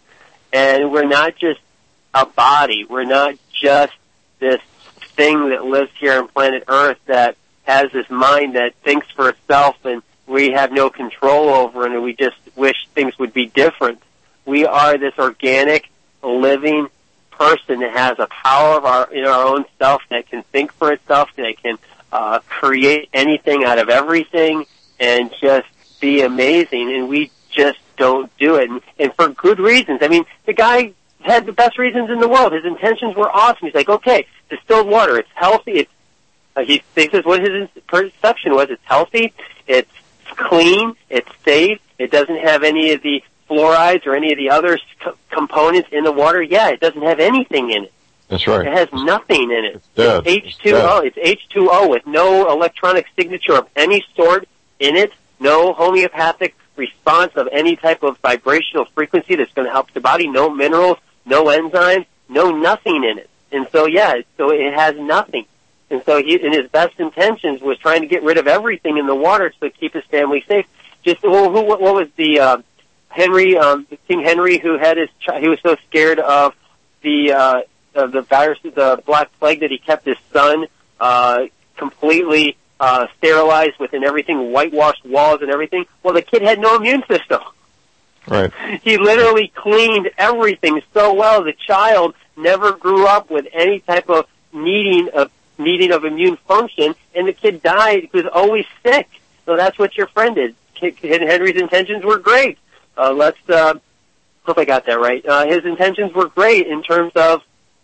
Speaker 9: and we're not just a body. We're not just this thing that lives here on planet Earth that has this mind that thinks for itself and we have no control over it, and we just wish things would be different. We are this organic, living person that has a power of our in our own self, that can think for itself, that can uh, create anything out of everything, and just be amazing. And we just don't do it, and, and for good reasons. I mean, the guy had the best reasons in the world. His intentions were awesome. He's like, okay, distilled water, it's healthy. It's uh, he thinks is what his perception was. It's healthy. It's clean. It's safe. It doesn't have any of the fluorides or any of the other co- components in the water. Yeah, it doesn't have anything in it.
Speaker 8: That's right.
Speaker 9: It has nothing in it.
Speaker 8: It's dead.
Speaker 9: It's H two O. It's H two O with no electronic signature of any sort in it. No homeopathic response of any type of vibrational frequency that's going to help the body. No minerals, no enzymes, no nothing in it. And so, yeah, so it has nothing. And so he, in his best intentions, was trying to get rid of everything in the water to keep his family safe. Just, well, who, what, what was the, uh, Henry, um, King Henry, who had his, he was so scared of the, uh, of the virus, the Black Plague, that he kept his son, uh, completely, uh, sterilized within everything, whitewashed walls and everything. Well, the kid had no immune system.
Speaker 8: Right.
Speaker 9: He literally cleaned everything so well. The child never grew up with any type of needing of, needing of immune function, and the kid died. He was always sick. So that's what your friend did. Henry's intentions were great. Uh, let's, uh, hope I got that right. Uh, his intentions were great in terms of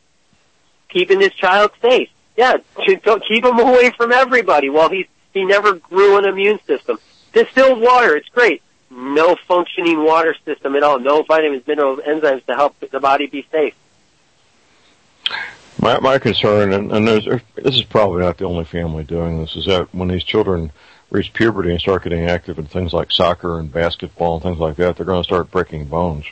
Speaker 9: keeping his child safe. Yeah, keep him away from everybody. Well, he he never grew an immune system. Distilled water, it's great. No functioning water system at all. No vitamins, minerals, enzymes to help the body be safe.
Speaker 8: My my concern, and, and there's, this is probably not the only family doing this, is that when these children reach puberty and start getting active in things like soccer and basketball and things like that, they're going to start breaking bones.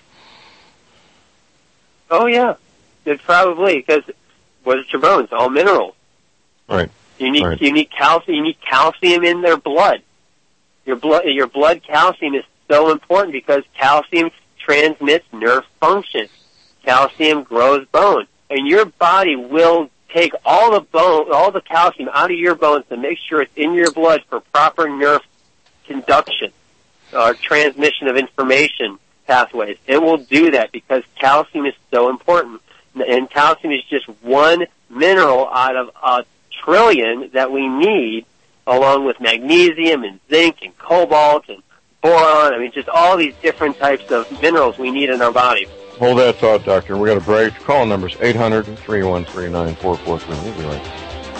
Speaker 9: Oh, yeah. It's probably, because what is your bones? All minerals.
Speaker 8: Right.
Speaker 9: You need,
Speaker 8: right.
Speaker 9: you need calcium, you need calcium in their blood. Your blood, your blood calcium is so important because calcium transmits nerve function. Calcium grows bone. And your body will take all the bone, all the calcium out of your bones to make sure it's in your blood for proper nerve conduction or transmission of information pathways. It will do that because calcium is so important. And calcium is just one mineral out of a trillion that we need, along with magnesium and zinc and cobalt and boron. I mean, just all these different types of minerals we need in our body.
Speaker 8: Hold that thought, Doctor. We're going to break. Call numbers eight hundred, three one three, nine four four three. We'll be right back.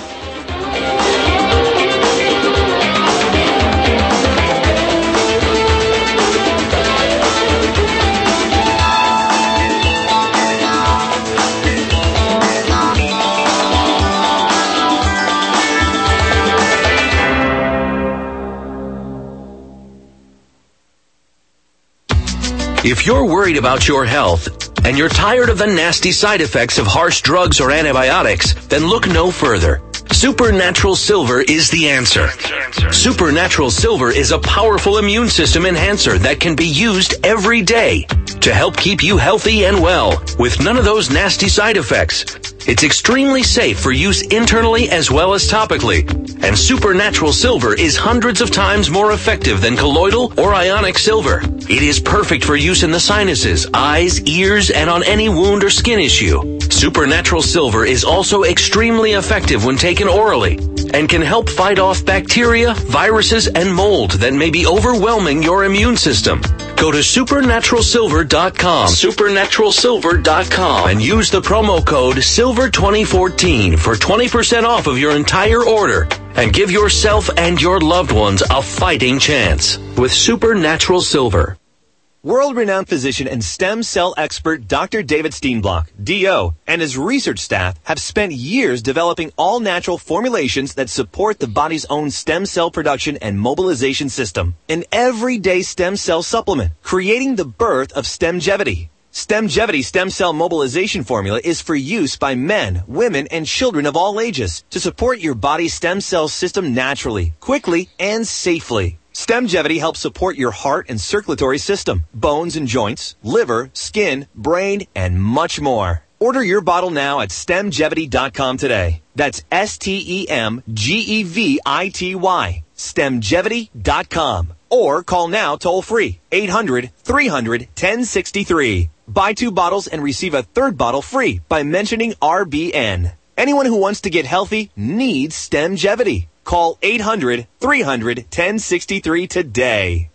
Speaker 10: If you're worried about your health and you're tired of the nasty side effects of harsh drugs or antibiotics, then look no further. Supernatural Silver is the answer. Supernatural Silver is a powerful immune system enhancer that can be used every day to help keep you healthy and well with none of those nasty side effects. It's extremely safe for use internally as well as topically. And Supernatural Silver is hundreds of times more effective than colloidal or ionic silver. It is perfect for use in the sinuses, eyes, ears, and on any wound or skin issue. Supernatural Silver is also extremely effective when taken orally and can help fight off bacteria, viruses, and mold that may be overwhelming your immune system. Go to supernatural silver dot com, supernatural silver dot com, and use the promo code silver twenty fourteen for twenty percent off of your entire order. And give yourself and your loved ones a fighting chance with Supernatural Silver.
Speaker 1: World-renowned physician and stem cell expert Doctor David Steenblock, D O, and his research staff have spent years developing all-natural formulations that support the body's own stem cell production and mobilization system. An everyday stem cell supplement, creating the birth of Stemgevity. Stemgevity stem cell mobilization formula is for use by men, women, and children of all ages to support your body's stem cell system naturally, quickly, and safely. Stemgevity helps support your heart and circulatory system, bones and joints, liver, skin, brain, and much more. Order your bottle now at stemgevity dot com today. That's S T E M G E V I T Y. stemgevity dot com. Or call now toll free, eight hundred, three hundred, ten sixty-three. Buy two bottles and receive a third bottle free by mentioning R B N. Anyone who wants to get healthy needs Stemgevity. Call eight hundred, three hundred, ten sixty-three today.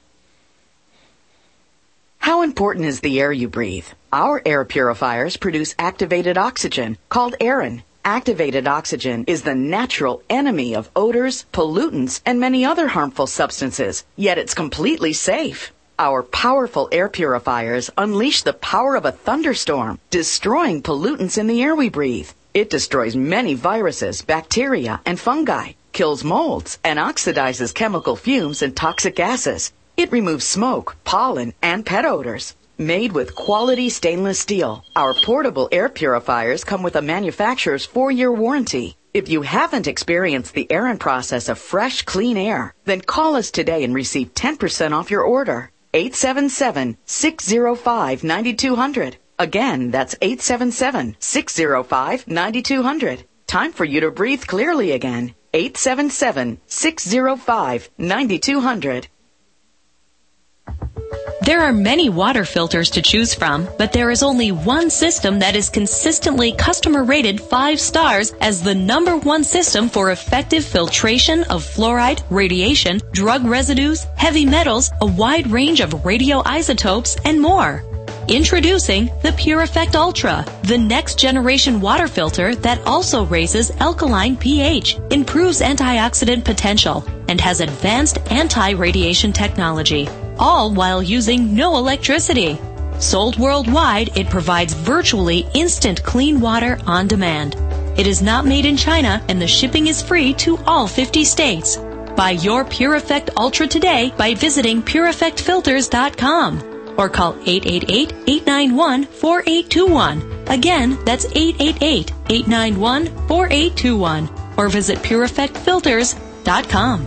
Speaker 17: How important is the air you breathe? Our air purifiers produce activated oxygen, called Aerin. Activated oxygen is the natural enemy of odors, pollutants, and many other harmful substances, yet it's completely safe. Our powerful air purifiers unleash the power of a thunderstorm, destroying pollutants in the air we breathe. It destroys many viruses, bacteria, and fungi, kills molds, and oxidizes chemical fumes and toxic gases. It removes smoke, pollen, and pet odors. Made with quality stainless steel, our portable air purifiers come with a manufacturer's four-year warranty. If you haven't experienced the Aerin process of fresh, clean air, then call us today and receive ten percent off your order. eight seven seven, six zero five, nine two zero zero. Again, that's eight seven seven, six zero five, nine two zero zero. Time for you to breathe clearly again. eight seven seven, six zero five, nine two zero zero.
Speaker 3: There are many water filters to choose from, but there is only one system that is consistently customer rated five stars as the number one system for effective filtration of fluoride, radiation, drug residues, heavy metals, a wide range of radioisotopes, and more. Introducing the PureEffect Ultra, the next generation water filter that also raises alkaline pH, improves antioxidant potential, and has advanced anti-radiation technology, all while using no electricity. Sold worldwide, it provides virtually instant clean water on demand. It is not made in China, and the shipping is free to all fifty states. Buy your PureEffect Ultra today by visiting pure effect filters dot com. Or call eight eight eight, eight nine one, four eight two one. Again, that's eight eight eight, eight nine one, four eight two one. Or visit pure effect filters dot com.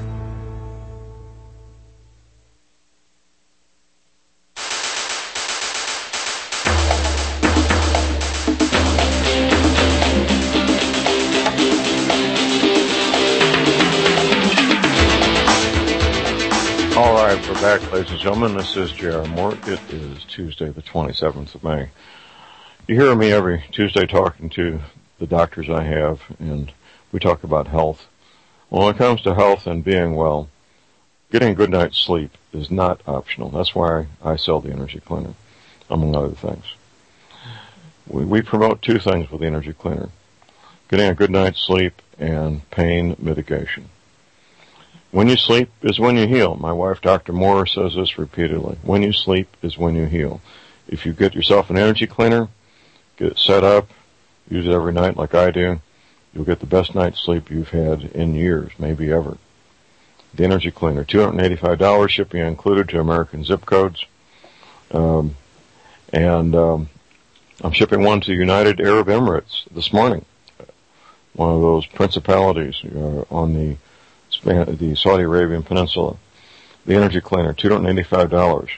Speaker 8: All right, we're back, ladies and gentlemen. This is J R. Moore. It is Tuesday, the twenty-seventh of May. You hear me every Tuesday talking to the doctors I have, and we talk about health. Well, when it comes to health and being well, getting a good night's sleep is not optional. That's why I sell the Energy Cleaner, among other things. We, we promote two things with the Energy Cleaner: getting a good night's sleep and pain mitigation. When you sleep is when you heal. My wife, Doctor Moore, says this repeatedly. When you sleep is when you heal. If you get yourself an Energy Cleaner, get it set up, use it every night like I do, you'll get the best night's sleep you've had in years, maybe ever. The Energy Cleaner, two hundred eighty-five dollars, shipping included to American zip codes. Um, and um, I'm shipping one to United Arab Emirates this morning, one of those principalities uh, on the the Saudi Arabian Peninsula. The Energy Cleaner, two hundred eighty-five dollars.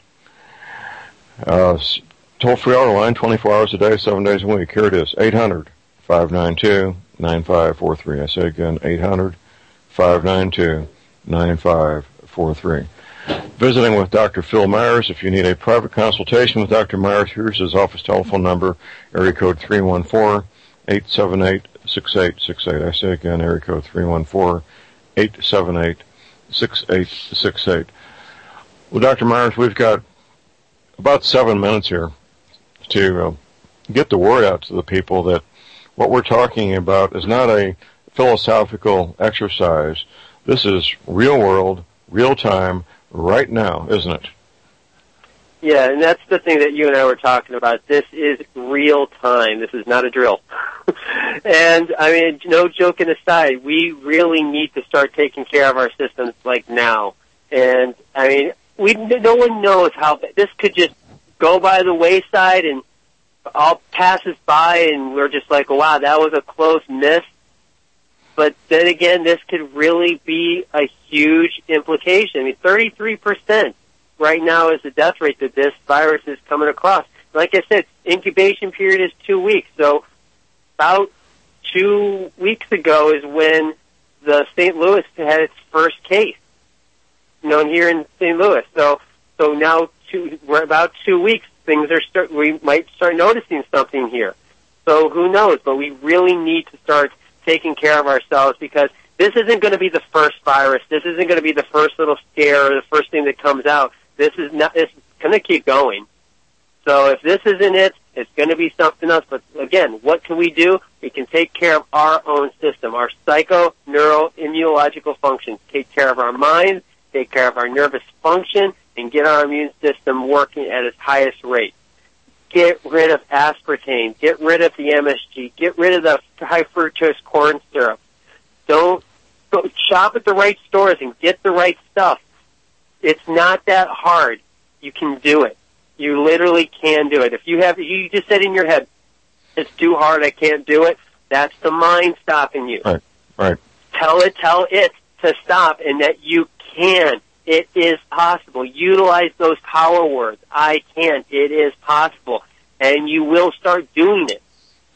Speaker 8: Uh, toll-free auto line, twenty-four hours a day, seven days a week. Here it is, eight hundred, five nine two, nine five four three. I say again, eight hundred, five nine two, nine five four three. Visiting with Doctor Phil Myers. If you need a private consultation with Doctor Myers, here's his office telephone number, area code three one four, eight seven eight, six eight six eight. I say again, area code three one four, eight seven eight, six eight six eight. Well, Doctor Myers, we've got about seven minutes here to uh, get the word out to the people that what we're talking about is not a philosophical exercise. This is real world, real time, right now, isn't it?
Speaker 9: Yeah, and that's the thing that you and I were talking about. This is real time. This is not a drill. And, I mean, no joking aside, we really need to start taking care of our systems like now. And, I mean, we no one knows how this could just go by the wayside and all passes by and we're just like, wow, that was a close miss. But then again, this could really be a huge implication. I mean, thirty-three percent right now is the death rate that this virus is coming across. Like I said, incubation period is two weeks. So about two weeks ago is when the Saint Louis had its first case, you know, here in Saint Louis. So, so now two, we're about two weeks. Things are start. We might start noticing something here. So who knows? But we really need to start taking care of ourselves because this isn't going to be the first virus. This isn't going to be the first little scare or the first thing that comes out. This is not. It's going to keep going. So if this isn't it, it's going to be something else. But again, what can we do? We can take care of our own system, our psycho, neuro, immunological functions. Take care of our mind, take care of our nervous function, and get our immune system working at its highest rate. Get rid of aspartame. Get rid of the M S G. Get rid of the high fructose corn syrup. Don't go shop at the right stores and get the right stuff. It's not that hard. You can do it. You literally can do it. If you have, you just said in your head, it's too hard, I can't do it. That's the mind stopping you.
Speaker 4: Right, right.
Speaker 9: Tell it, tell it to stop and that you can. It is possible. Utilize those power words. I can. It is possible. And you will start doing it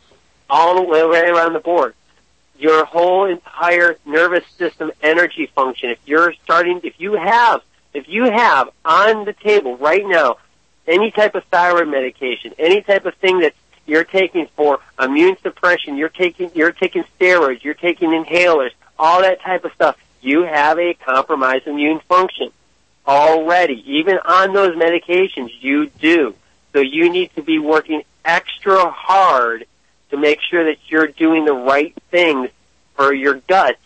Speaker 9: all the way right around the board. Your whole entire nervous system energy function, if you're starting, if you have, if you have on the table right now any type of thyroid medication, any type of thing that you're taking for immune suppression, you're taking, you're taking steroids, you're taking inhalers, all that type of stuff, you have a compromised immune function already. Even on those medications, you do. So you need to be working extra hard to make sure that you're doing the right things for your gut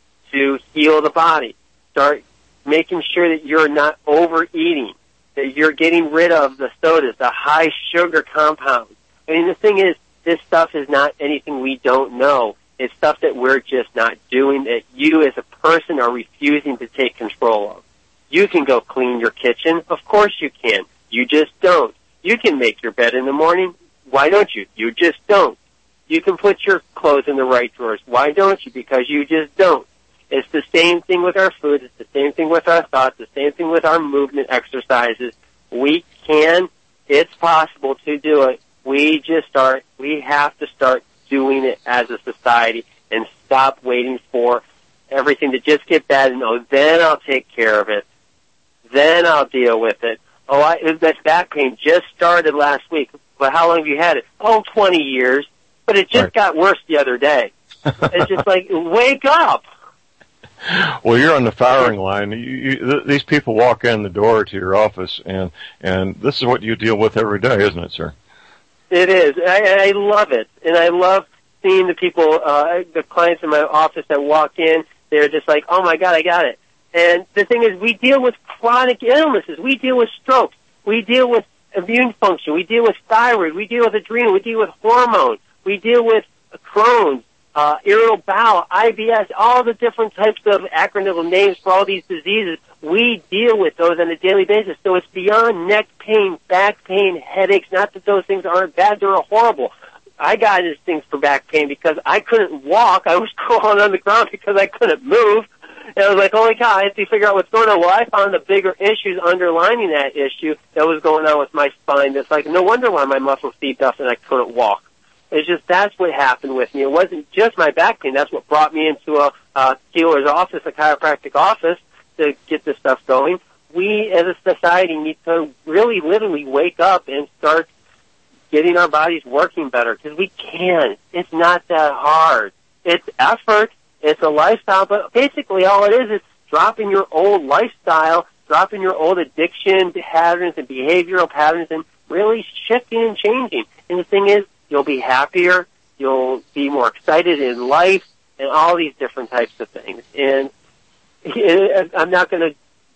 Speaker 9: to heal the body. Start making sure that you're not overeating, that you're getting rid of the sodas, the high sugar compounds. I mean, the thing is, this stuff is not anything we don't know. It's stuff that we're just not doing, that you as a person are refusing to take control of. You can go clean your kitchen. Of course you can. You just don't. You can make your bed in the morning. Why don't you? You just don't. You can put your clothes in the right drawers. Why don't you? Because you just don't. It's the same thing with our food. It's the same thing with our thoughts. The same thing with our movement exercises. We can. It's possible to do it. We just start. We have to start doing it as a society and stop waiting for everything to just get bad and, oh, then I'll take care of it. Then I'll deal with it. Oh, I, that back pain just started last week. But how long have you had it? Oh, twenty years. But it just right. got worse the other day. It's just like, wake up.
Speaker 4: Well, you're on the firing line. You, you, th- these people walk in the door to your office, and, and this is what you deal with every day, isn't it, sir?
Speaker 9: It is. I, I love it. And I love seeing the people, uh, the clients in my office that walk in. They're just like, oh, my God, I got it. And the thing is, we deal with chronic illnesses. We deal with strokes. We deal with immune function. We deal with thyroid. We deal with adrenal. We deal with hormones. We deal with Crohn's, uh, irritable bowel, I B S, all the different types of acronym names for all these diseases. We deal with those on a daily basis. So it's beyond neck pain, back pain, headaches. Not that those things aren't bad. They're horrible. I got into things for back pain because I couldn't walk. I was crawling on the ground because I couldn't move. And I was like, holy cow, I have to figure out what's going on. Well, I found the bigger issues underlining that issue that was going on with my spine. It's like, no wonder why my muscles seized up and I couldn't walk. It's just that's what happened with me. It wasn't just my back pain. That's what brought me into a, a healer's office, a chiropractic office, to get this stuff going. We, as a society, need to really literally wake up and start getting our bodies working better, because we can. It's not that hard. It's effort. It's a lifestyle, but basically all it is is dropping your old lifestyle, dropping your old addiction patterns and behavioral patterns, and really shifting and changing. And the thing is, you'll be happier, you'll be more excited in life, and all these different types of things. And I'm not going to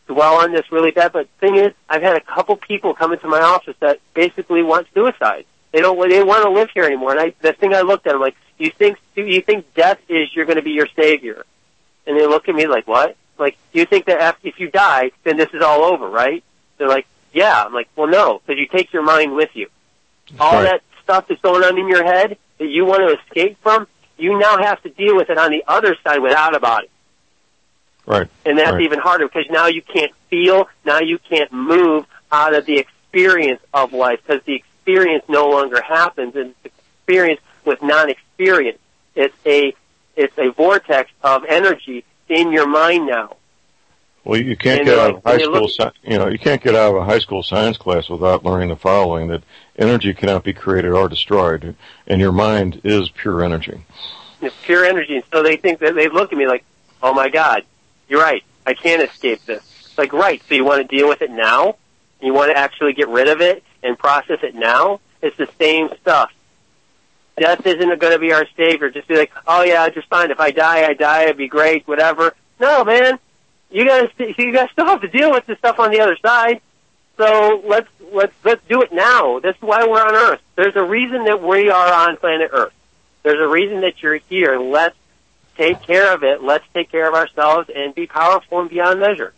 Speaker 9: dwell on this really bad, but the thing is, I've had a couple people come into my office that basically want suicide. They don't, they want to live here anymore. And I, the thing I looked at, I'm like, you think, you think death is you're going to be your savior? And they look at me like, what? Like, you think that after, if you die, then this is all over, right? They're like, yeah. I'm like, well, no, because you take your mind with you. All
Speaker 4: right.
Speaker 9: that stuff that's going on in your head that you want to escape from, you now have to deal with it on the other side without a body.
Speaker 4: Right.
Speaker 9: And that's
Speaker 4: right.
Speaker 9: even harder because now you can't feel, now you can't move out of the experience of life because the experience no longer happens, and it's experience with non-experience. It's a, it's a vortex of energy in your mind now.
Speaker 4: Well, you can't
Speaker 9: And
Speaker 4: get
Speaker 9: they're
Speaker 4: out
Speaker 9: like-
Speaker 4: of high
Speaker 9: and they
Speaker 4: school,
Speaker 9: look-
Speaker 4: sci- you know, you can't get out of a high school science class without learning the following: that energy cannot be created or destroyed, and your mind is pure energy.
Speaker 9: It's pure energy. And so they think that they look at me like, oh my God, you're right. I can't escape this. It's like, right. So you want to deal with it now? You want to actually get rid of it and process it now? It's the same stuff. Death isn't going to be our savior. Just be like, oh yeah, just fine. If I die, I die. It'd be great, whatever. No, man. You guys, you guys still have to deal with this stuff on the other side. So let's, let's, let's do it now. That's why we're on Earth. There's a reason that we are on planet Earth. There's a reason that you're here. Let's take care of it. Let's take care of ourselves and be powerful and beyond measure.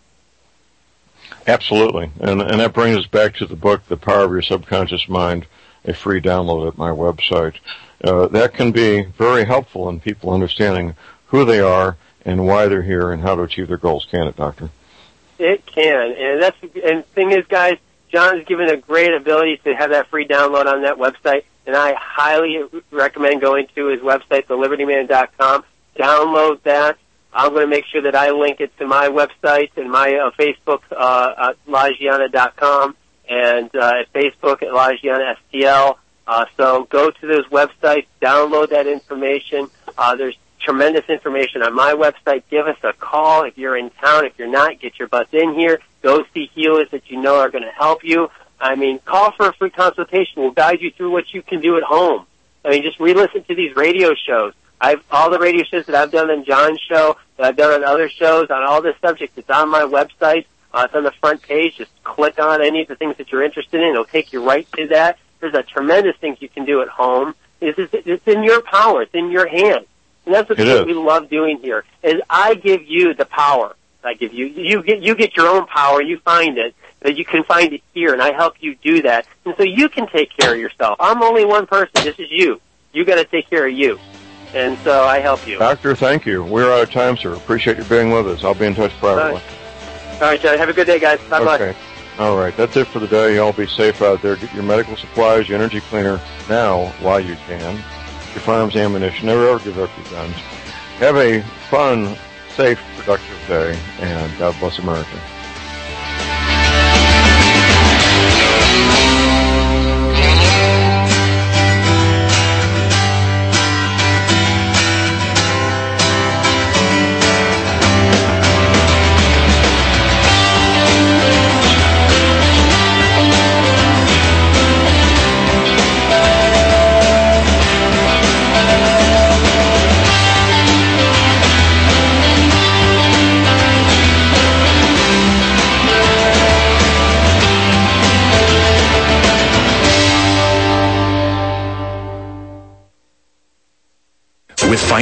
Speaker 4: Absolutely. And, and that brings us back to the book, The Power of Your Subconscious Mind, a free download at my website. Uh, that can be very helpful in people understanding who they are and why they're here and how to achieve their goals. Can it, Doctor?
Speaker 9: It can. And that's, and the thing is, guys, John's given a great ability to have that free download on that website, and I highly recommend going to his website, the liberty man dot com. Download that. I'm going to make sure that I link it to my website and my uh, Facebook, uh, at La Gianna dot com, and uh, at Facebook at La Gianna S T L. Uh, so go to those websites, download that information. Uh, there's tremendous information on my website. Give us a call if you're in town. If you're not, get your butts in here. Go see healers that you know are going to help you. I mean, call for a free consultation. We'll guide you through what you can do at home. I mean, just re-listen to these radio shows. I've, all the radio shows that I've done on John's show, that I've done on other shows, on all this subject, it's on my website. Uh, it's on the front page. Just click on any of the things that you're interested in. It'll take you right to that. There's a tremendous things you can do at home. It's, it's, it's in your power. It's in your hands. And that's what we love doing here, is I give you the power. I give you, you get, you get your own power, you find it, that you can find it here, and I help you do that. And so you can take care of yourself. I'm only one person. This is you. You got to take care of you. And so I help you.
Speaker 4: Doctor, thank you. We're out of time, sir. Appreciate you being with us. I'll be in touch privately.
Speaker 9: All right, All right John. Have a good day, guys. Bye-bye.
Speaker 4: Okay. All right. That's it for the day. Y'all be safe out there. Get your medical supplies, your energy cleaner now while you can. Your firearms, ammunition. Never ever give up your guns. Have a fun, safe, productive day, and God bless America.